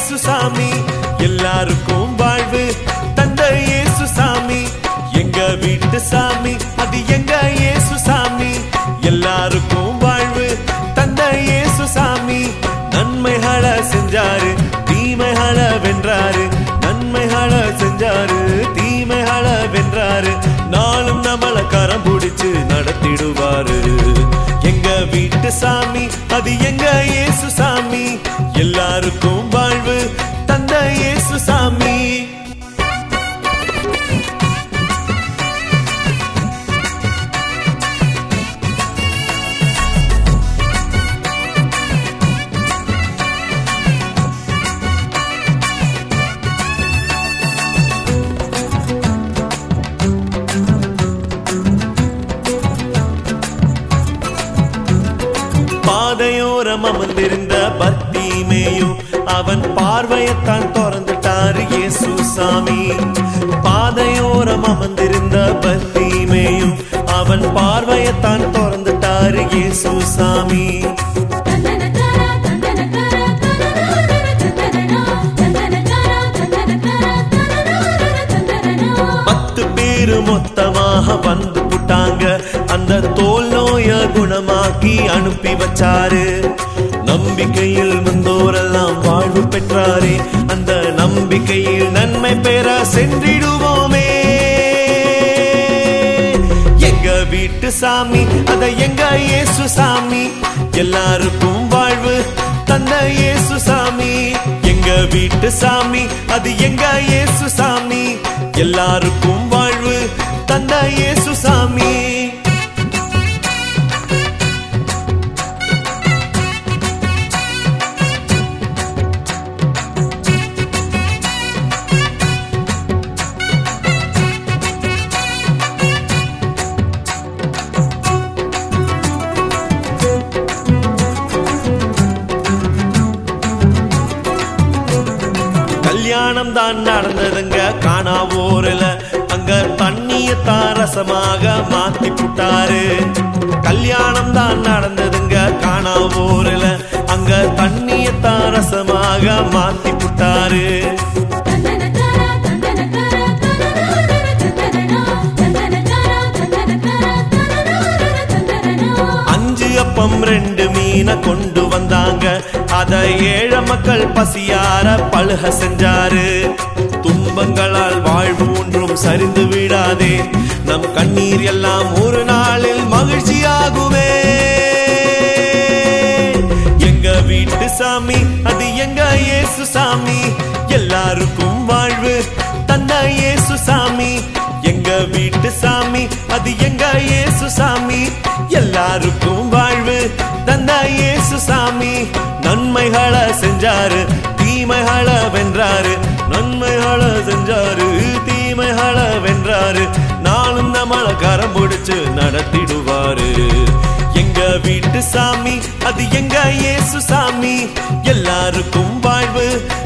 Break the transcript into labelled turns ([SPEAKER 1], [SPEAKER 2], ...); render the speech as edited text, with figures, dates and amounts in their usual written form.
[SPEAKER 1] இயேசு சாமி, எல்லாருக்கும் வாழ்வு தந்த இயேசு சாமி, எங்க வீட்டு சாமி, அது எங்க இயேசு சாமி, எல்லாருக்கும் வாழ்வு தந்த இயேசு சாமி. நன்மைகளை செஞ்சாரு, தீமைகளை வென்றாரு, நன்மைகளை செஞ்சாரு, தீமைகளை வென்றாரு, நாளும் நம்மள கரம் பிடிச்சு நடத்திடுவாரு. எங்க வீட்டு சாமி, அது எங்க இயேசு சாமி, எல்லாருக்கும் வாழ்வு தந்த இயேசு சாமி. பாதையோரம் அமர்ந்திருந்த பர்த்தீமேயும் அவன் பார்வையத்தான் திறந்துட்டாரு இயேசு சாமி. பாதையோரம் அமர்ந்திருந்த பர்த்தீமேயும் அவன் பார்வையத்தான் திறந்துட்டாரு இயேசு சாமி. 10 பேரு மொத்தமாக வந்து புட்டாங்க, அந்த தோல் நோய குணமாக்கி அனுப்பி வச்சாரு. நம்பிக்கையில் வந்தோரெல்லாம் வாழ்வு பெற்றாரே, அந்த நம்பிக்கையில் நன்மை பெற சென்றிடுவோமே. எங்க வீட்டு சாமி, அத எங்க இயேசு சாமி, எல்லாருக்கும் வாழ்வு தந்த இயேசு சாமி. எங்க வீட்டு சாமி, அது எங்க இயேசு சாமி, எல்லாருக்கும் வாழ்வு தந்த இயேசு சாமி. கல்யாணம் தான் நடந்ததுங்க காணாவூர்ல, அங்க தண்ணியத்தான் ரசமாக மாத்தி புட்டாரு. கல்யாணம் தான் நடந்ததுங்க காணாவூர்ல, அங்க தண்ணியத்தான் ரசமாக மாத்தி புட்டாரு. 5 அப்பம் 2 மீனை கொண்டு வந்தாங்க, அத ஏழை மக்கள் பசியார பழுக செஞ்சாரு. துன்பங்களால் வாழ்வு ஒன்றும் சரிந்து விடாதே, நம் கண்ணீர் எல்லாம் ஒரு நாளில் மகிழ்ச்சியாகுமே. எங்க வீட்டு சாமி, அது எங்க இயேசு சாமி, எல்லாருக்கும் வாழ்வு தந்த இயேசு சாமி. எங்க வீட்டு சாமி, அது எங்க இயேசு சாமி, எல்லாருக்கும் வாழ்வு தந்த இயேசு சாமி. நன்மைகளை செஞ்சாரு, தீமைகளை வென்றாரு, நன்மைகளை செஞ்சாரு, தீமைகளை வென்றாரு, நாளும் நம்மள கரம் பிடிச்சு நடத்திடுவாரு. எங்க வீட்டு சாமி, அது எங்க இயேசு சாமி, எல்லாருக்கும் வாழ்வு